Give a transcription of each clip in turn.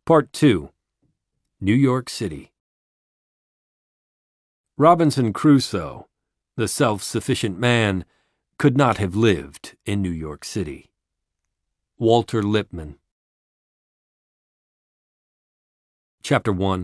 Part 2. New York City. Robinson Crusoe, the self-sufficient man, could not have lived in New York City. Walter Lippmann. Chapter 1.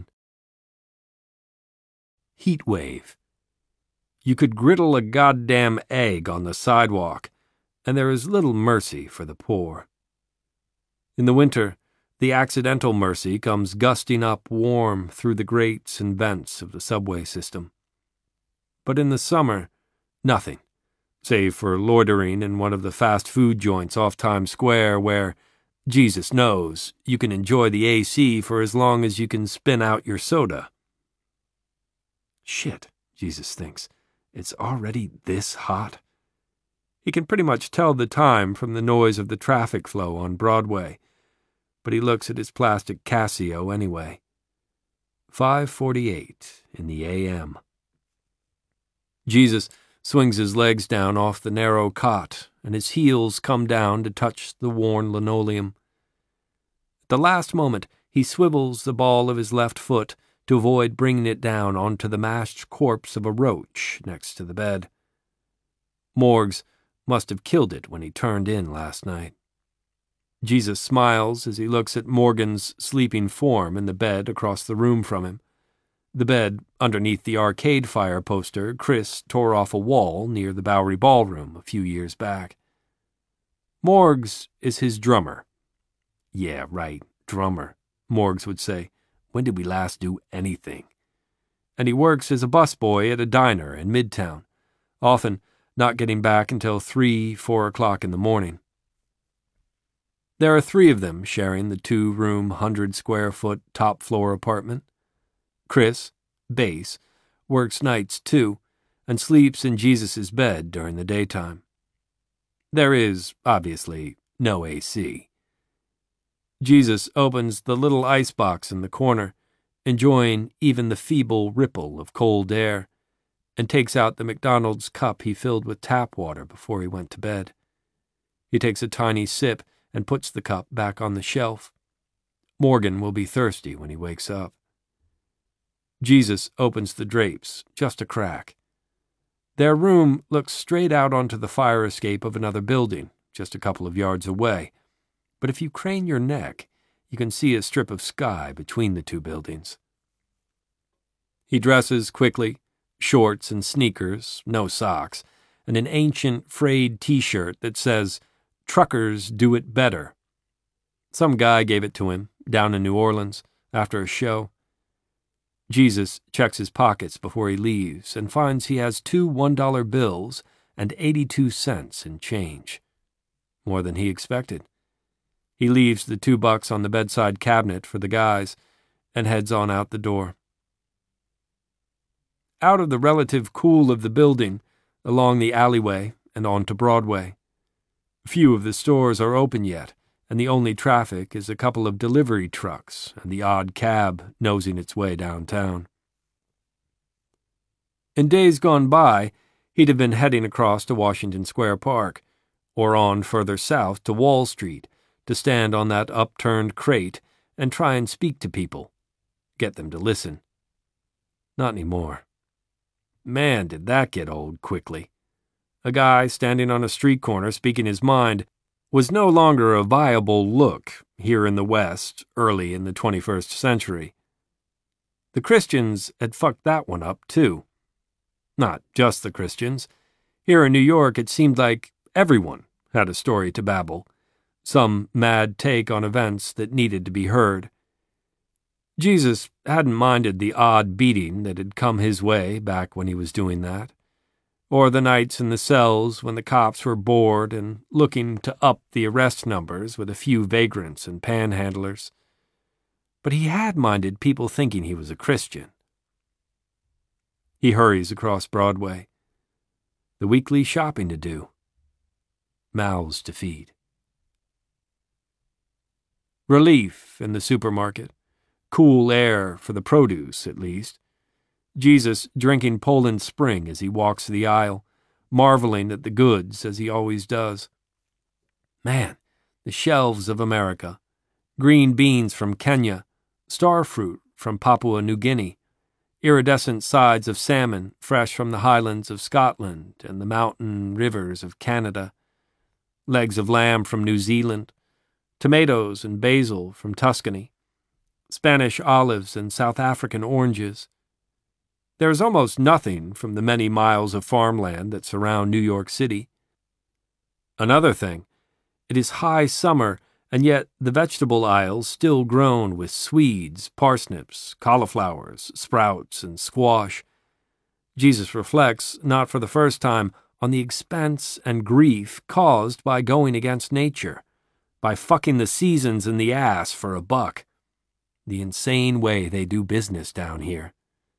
Heat wave. You could griddle a goddamn egg on the sidewalk, and there is little mercy for the poor. In the winter, the accidental mercy comes gusting up warm through the grates and vents of the subway system. But in the summer, nothing, save for loitering in one of the fast food joints off Times Square where, Jesus knows, you can enjoy the AC for as long as you can spin out your soda. Shit, Jesus thinks, it's already this hot. He can pretty much tell the time from the noise of the traffic flow on Broadway, but he looks at his plastic Casio anyway. 5:48 in the a.m. Jesus swings his legs down off the narrow cot, and his heels come down to touch the worn linoleum. At the last moment, he swivels the ball of his left foot to avoid bringing it down onto the mashed corpse of a roach next to the bed. Morgs must have killed it when he turned in last night. Jesus smiles as he looks at Morgan's sleeping form in the bed across the room from him. The bed underneath the Arcade Fire poster Chris tore off a wall near the Bowery Ballroom a few years back. Morgs is his drummer. Yeah, right, drummer, Morgs would say. When did we last do anything? And he works as a busboy at a diner in Midtown, often not getting back until 3-4 o'clock in the morning. There are 3 of them sharing the 2-room, 100-square-foot top-floor apartment. Chris, bass, works nights too, and sleeps in Jesus' bed during the daytime. There is, obviously, no AC. Jesus opens the little icebox in the corner, enjoying even the feeble ripple of cold air, and takes out the McDonald's cup he filled with tap water before he went to bed. He takes a tiny sip and puts the cup back on the shelf. Morgan will be thirsty when he wakes up. Jesus opens the drapes, just a crack. Their room looks straight out onto the fire escape of another building, just a couple of yards away. But if you crane your neck, you can see a strip of sky between the 2 buildings. He dresses quickly, shorts and sneakers, no socks, and an ancient frayed t-shirt that says, "Truckers do it better." Some guy gave it to him, down in New Orleans, after a show. Jesus checks his pockets before he leaves and finds he has 2 $1 bills and 82 cents in change. More than he expected. He leaves the $2 on the bedside cabinet for the guys and heads on out the door. Out of the relative cool of the building, along the alleyway and onto Broadway. Few of the stores are open yet, and the only traffic is a couple of delivery trucks and the odd cab nosing its way downtown. In days gone by, he'd have been heading across to Washington Square Park, or on further south to Wall Street, to stand on that upturned crate and try and speak to people, get them to listen. Not anymore. Man, did that get old quickly. A guy standing on a street corner speaking his mind was no longer a viable look here in the West early in the 21st century. The Christians had fucked that one up too. Not just the Christians. Here in New York it seemed like everyone had a story to babble, some mad take on events that needed to be heard. Jesus hadn't minded the odd beating that had come his way back when he was doing that, or the nights in the cells when the cops were bored and looking to up the arrest numbers with a few vagrants and panhandlers. But he had minded people thinking he was a Christian. He hurries across Broadway. The weekly shopping to do. Mouths to feed. Relief in the supermarket. Cool air for the produce, at least. Jesus drinking Poland Spring as he walks the aisle, marveling at the goods as he always does. Man, the shelves of America. Green beans from Kenya, star fruit from Papua New Guinea, iridescent sides of salmon fresh from the highlands of Scotland and the mountain rivers of Canada, legs of lamb from New Zealand, tomatoes and basil from Tuscany, Spanish olives and South African oranges. There is almost nothing from the many miles of farmland that surround New York City. Another thing, it is high summer, and yet the vegetable aisles still groan with swedes, parsnips, cauliflowers, sprouts, and squash. Jesus reflects, not for the first time, on the expense and grief caused by going against nature, by fucking the seasons in the ass for a buck. The insane way they do business down here.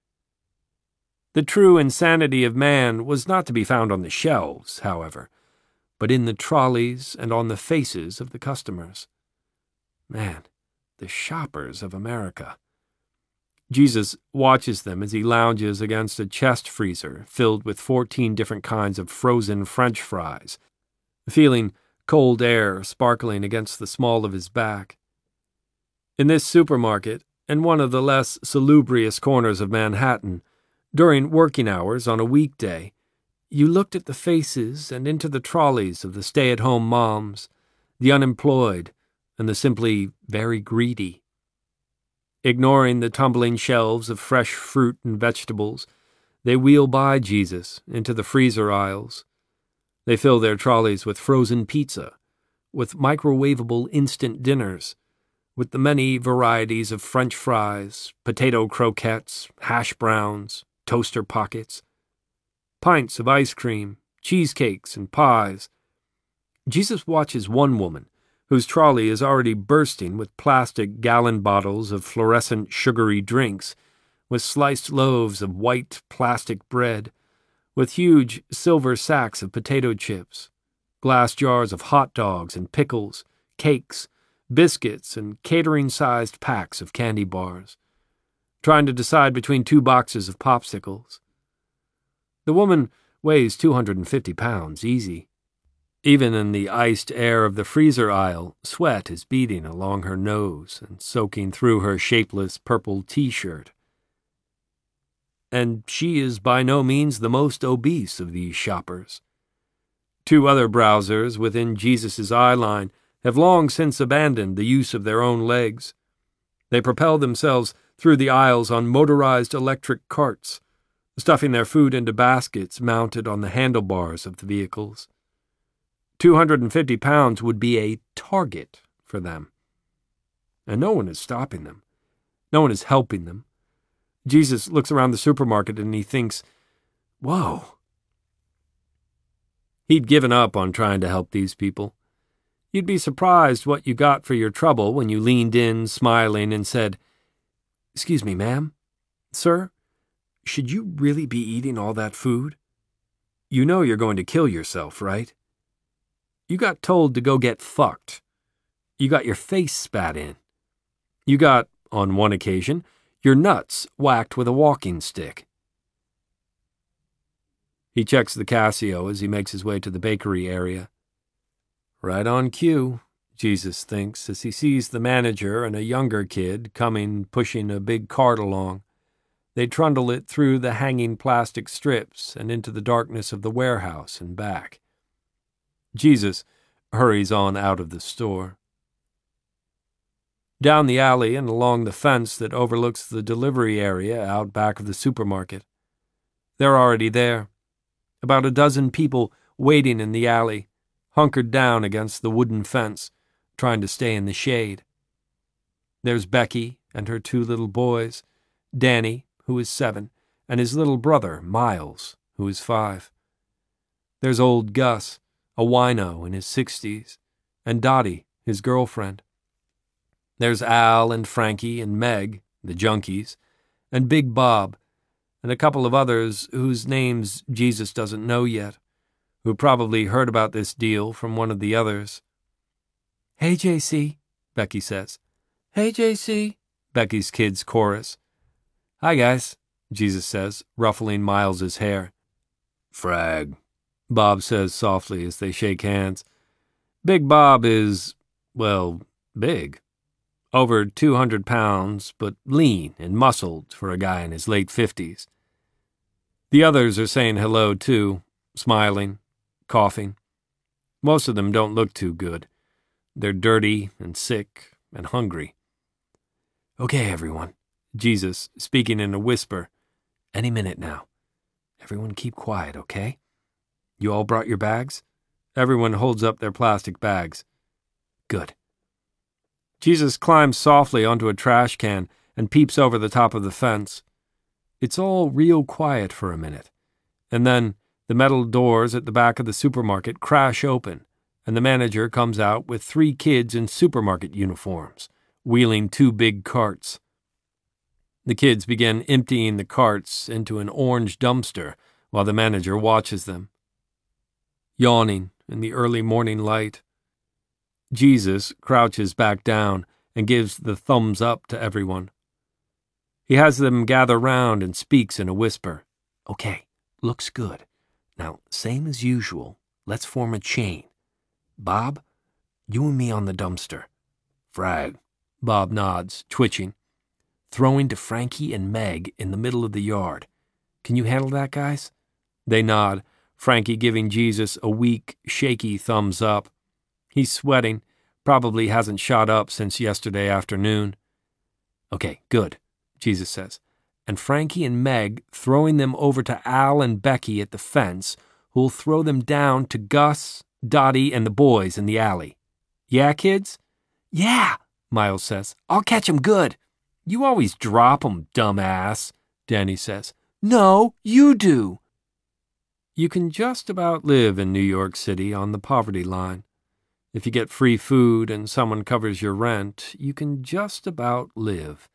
The true insanity of man was not to be found on the shelves, however, but in the trolleys and on the faces of the customers. Man, the shoppers of America. Jesus watches them as he lounges against a chest freezer filled with 14 different kinds of frozen French fries, feeling cold air sparkling against the small of his back. In this supermarket, and one of the less salubrious corners of Manhattan, during working hours on a weekday, you looked at the faces and into the trolleys of the stay-at-home moms, the unemployed, and the simply very greedy. Ignoring the tumbling shelves of fresh fruit and vegetables, they wheel by Jesus into the freezer aisles. They fill their trolleys with frozen pizza, with microwavable instant dinners, with the many varieties of French fries, potato croquettes, hash browns, toaster pockets, pints of ice cream, cheesecakes, and pies. Jesus watches one woman, whose trolley is already bursting with plastic gallon bottles of fluorescent sugary drinks, with sliced loaves of white plastic bread, with huge silver sacks of potato chips, glass jars of hot dogs and pickles, cakes, biscuits, and catering-sized packs of candy bars, trying to decide between 2 boxes of popsicles. The woman weighs 250 pounds, easy. Even in the iced air of the freezer aisle, sweat is beading along her nose and soaking through her shapeless purple t-shirt. And she is by no means the most obese of these shoppers. 2 other browsers within Jesus' eye line have long since abandoned the use of their own legs. They propel themselves through the aisles on motorized electric carts, stuffing their food into baskets mounted on the handlebars of the vehicles. 250 pounds would be a target for them. And no one is stopping them. No one is helping them. Jesus looks around the supermarket and he thinks, whoa. He'd given up on trying to help these people. You'd be surprised what you got for your trouble when you leaned in, smiling, and said, "Excuse me, ma'am, sir, should you really be eating all that food? You know you're going to kill yourself, right? You got told to go get fucked. You got your face spat in. You got, on one occasion, your nuts whacked with a walking stick." He checks the Casio as he makes his way to the bakery area. Right on cue, Jesus thinks, as he sees the manager and a younger kid coming, pushing a big cart along. They trundle it through the hanging plastic strips and into the darkness of the warehouse and back. Jesus hurries on out of the store. Down the alley and along the fence that overlooks the delivery area out back of the supermarket. They're already there. About a dozen people waiting in the alley, hunkered down against the wooden fence, trying to stay in the shade. There's Becky and her 2 little boys, Danny, who is 7, and his little brother, Miles, who is 5. There's old Gus, a wino in his 60s, and Dottie, his girlfriend. There's Al and Frankie and Meg, the junkies, and Big Bob, and a couple of others whose names Jesus doesn't know yet, who probably heard about this deal from one of the others. "Hey, JC," Becky says. "Hey, JC," Becky's kids chorus. "Hi, guys," Jesus says, ruffling Miles's hair. "Frag," Bob says softly as they shake hands. Big Bob is, well, big. Over 200 pounds, but lean and muscled for a guy in his late 50s. The others are saying hello, too, smiling, coughing. Most of them don't look too good. They're dirty and sick and hungry. Okay, everyone, Jesus, speaking in a whisper. Any minute now. Everyone keep quiet, okay? You all brought your bags? Everyone holds up their plastic bags. Good. Jesus climbs softly onto a trash can and peeps over the top of the fence. It's all real quiet for a minute, and then the metal doors at the back of the supermarket crash open, and the manager comes out with 3 kids in supermarket uniforms, wheeling 2 big carts. The kids begin emptying the carts into an orange dumpster while the manager watches them. Yawning in the early morning light, Jesus crouches back down and gives the thumbs up to everyone. He has them gather round and speaks in a whisper. Okay, looks good. Now, same as usual, let's form a chain. Bob, you and me on the dumpster. Frag. Bob nods, twitching. Throwing to Frankie and Meg in the middle of the yard. Can you handle that, guys? They nod, Frankie giving Jesus a weak, shaky thumbs up. He's sweating, probably hasn't shot up since yesterday afternoon. Okay, good, Jesus says. And Frankie and Meg throwing them over to Al and Becky at the fence, who'll throw them down to Gus, Dottie, and the boys in the alley. Yeah, kids? Yeah, Miles says. I'll catch 'em good. You always drop 'em, dumbass, Danny says. No, you do. You can just about live in New York City on the poverty line. If you get free food and someone covers your rent, you can just about live.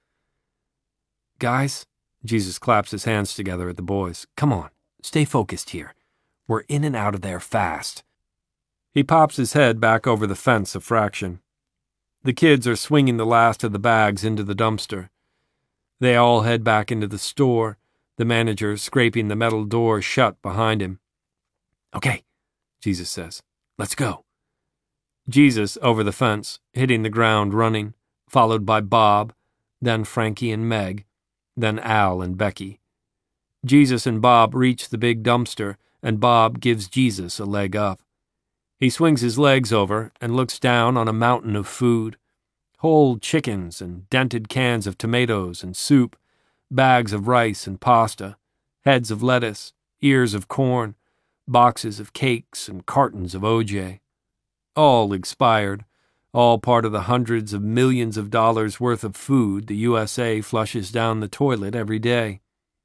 Guys, Jesus claps his hands together at the boys. Come on, stay focused here. We're in and out of there fast. He pops his head back over the fence a fraction. The kids are swinging the last of the bags into the dumpster. They all head back into the store, the manager scraping the metal door shut behind him. Okay, Jesus says. Let's go. Jesus over the fence, hitting the ground running, followed by Bob, then Frankie and Meg, then Al and Becky. Jesus and Bob reach the big dumpster, and Bob gives Jesus a leg up. He swings his legs over and looks down on a mountain of food. Whole chickens and dented cans of tomatoes and soup, bags of rice and pasta, heads of lettuce, ears of corn, boxes of cakes and cartons of OJ. All expired, all part of the hundreds of millions of dollars worth of food the USA flushes down the toilet every day.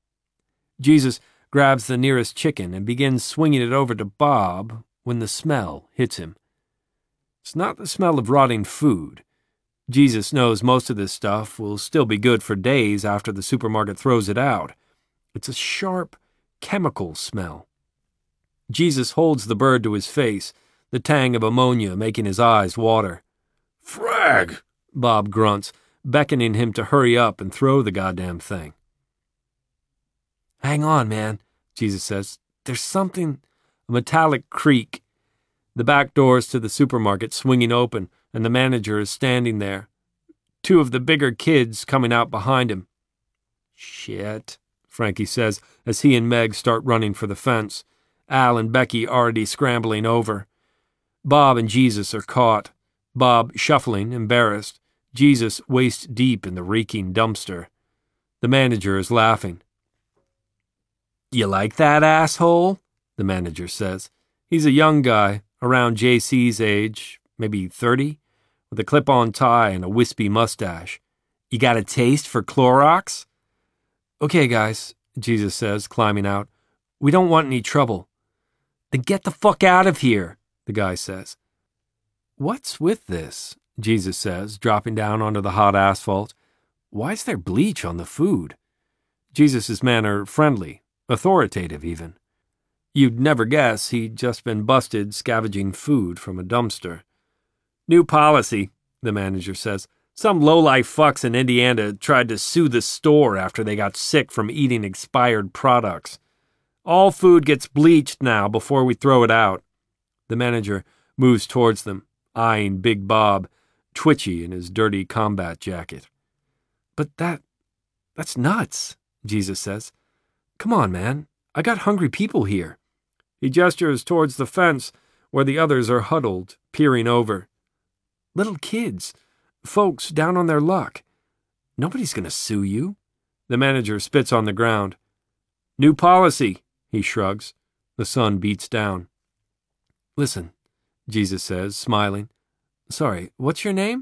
Jesus grabs the nearest chicken and begins swinging it over to Bob when the smell hits him. It's not the smell of rotting food. Jesus knows most of this stuff will still be good for days after the supermarket throws it out. It's a sharp, chemical smell. Jesus holds the bird to his face, the tang of ammonia making his eyes water. Frag! Bob grunts, beckoning him to hurry up and throw the goddamn thing. Hang on, man, Jesus says. There's something... A metallic creak. The back doors to the supermarket swinging open, and the manager is standing there. 2 of the bigger kids coming out behind him. Shit, Frankie says as he and Meg start running for the fence. Al and Becky already scrambling over. Bob and Jesus are caught. Bob shuffling, embarrassed. Jesus waist deep in the reeking dumpster. The manager is laughing. You like that, asshole? The manager says. He's a young guy, around JC's age, maybe 30, with a clip-on tie and a wispy mustache. You got a taste for Clorox? Okay, guys, Jesus says, climbing out. We don't want any trouble. Then get the fuck out of here, the guy says. What's with this? Jesus says, dropping down onto the hot asphalt. Why's there bleach on the food? Jesus' manner friendly, authoritative even. You'd never guess he'd just been busted scavenging food from a dumpster. New policy, the manager says. Some low-life fucks in Indiana tried to sue the store after they got sick from eating expired products. All food gets bleached now before we throw it out. The manager moves towards them, eyeing Big Bob, twitchy in his dirty combat jacket. But that's nuts, Jesus says. Come on, man. I got hungry people here. He gestures towards the fence where the others are huddled, peering over. Little kids. Folks down on their luck. Nobody's going to sue you. The manager spits on the ground. New policy, he shrugs. The sun beats down. Listen, Jesus says, smiling. Sorry, what's your name?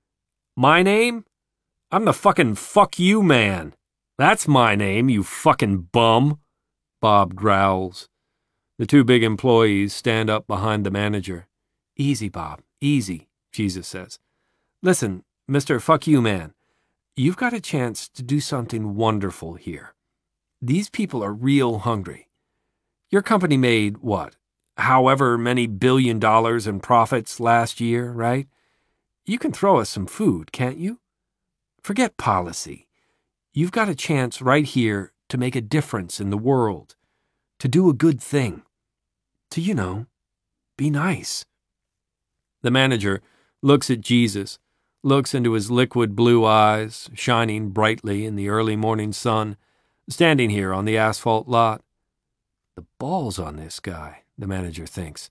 My name? I'm the fucking fuck you man. That's my name, you fucking bum. Bob growls. The two big employees stand up behind the manager. Easy, Bob, easy, Jesus says. Listen, Mr. Fuck You Man, you've got a chance to do something wonderful here. These people are real hungry. Your company made, what, however many $1 billion in profits last year, right? You can throw us some food, can't you? Forget policy. You've got a chance right here to make a difference in the world, to do a good thing, to, be nice. The manager looks at Jesus, looks into his liquid blue eyes, shining brightly in the early morning sun, standing here on the asphalt lot. The balls on this guy, the manager thinks.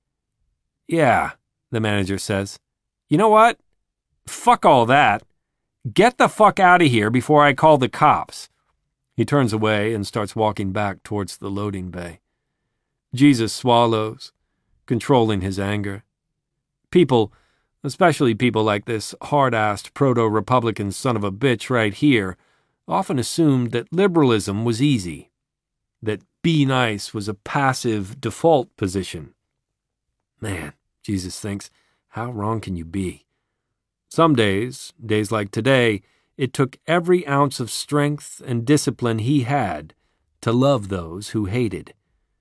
Yeah, the manager says. You know what? Fuck all that. Get the fuck out of here before I call the cops. He turns away and starts walking back towards the loading bay. Jesus swallows, controlling his anger. People, especially people like this hard-assed proto-Republican son of a bitch right here, often assumed that liberalism was easy, that be nice was a passive default position. Man, Jesus thinks, how wrong can you be? Some days like today, it took every ounce of strength and discipline he had to love those who hated.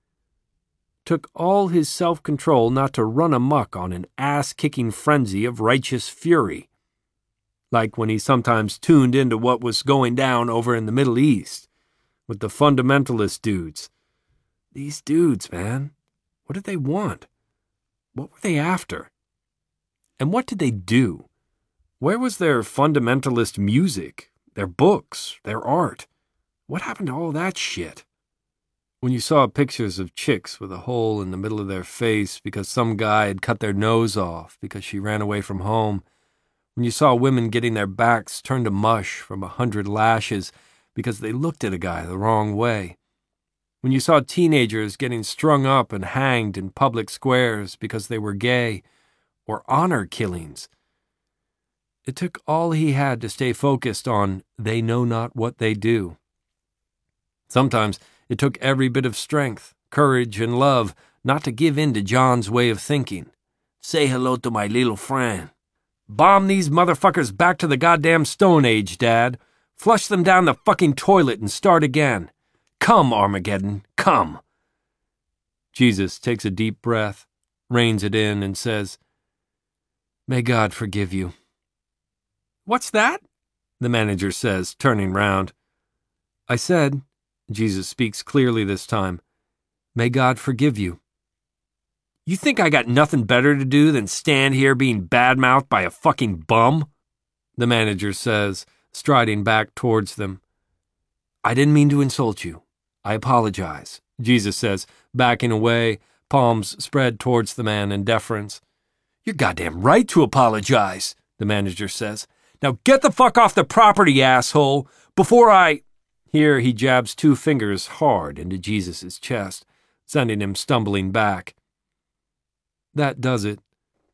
Took all his self-control not to run amok on an ass-kicking frenzy of righteous fury. Like when he sometimes tuned into what was going down over in the Middle East, with the fundamentalist dudes. These dudes, man, what did they want? What were they after? And what did they do? Where was their fundamentalist music, their books, their art? What happened to all that shit? When you saw pictures of chicks with a hole in the middle of their face because some guy had cut their nose off because she ran away from home, when you saw women getting their backs turned to mush from 100 lashes because they looked at a guy the wrong way, when you saw teenagers getting strung up and hanged in public squares because they were gay, or honor killings, it took all he had to stay focused on they know not what they do. Sometimes it took every bit of strength, courage, and love not to give in to John's way of thinking. Say hello to my little friend. Bomb these motherfuckers back to the goddamn Stone Age, Dad. Flush them down the fucking toilet and start again. Come, Armageddon, come. Jesus takes a deep breath, reins it in, and says, May God forgive you. What's that? The manager says, turning round. I said, Jesus speaks clearly this time, May God forgive you. You think I got nothing better to do than stand here being badmouthed by a fucking bum? The manager says, striding back towards them. I didn't mean to insult you. I apologize, Jesus says, backing away, palms spread towards the man in deference. You're goddamn right to apologize, the manager says. Now get the fuck off the property, asshole, before I... Here he jabs 2 fingers hard into Jesus' chest, sending him stumbling back. That does it.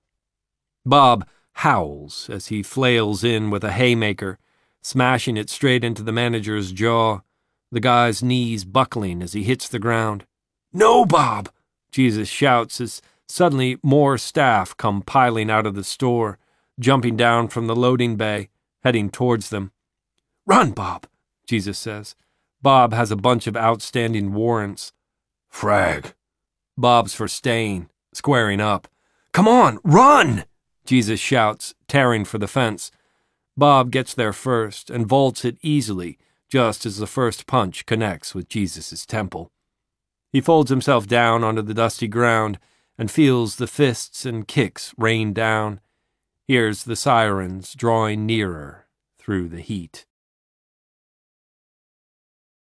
Bob howls as he flails in with a haymaker, smashing it straight into the manager's jaw, the guy's knees buckling as he hits the ground. No, Bob! Jesus shouts as suddenly more staff come piling out of the store, jumping down from the loading bay, heading towards them. Run, Bob, Jesus says. Bob has a bunch of outstanding warrants. Frag. Bob's for staying, squaring up. Come on, run! Jesus shouts, tearing for the fence. Bob gets there first and vaults it easily, just as the first punch connects with Jesus' temple. He folds himself down onto the dusty ground and feels the fists and kicks rain down. hears the sirens drawing nearer through the heat.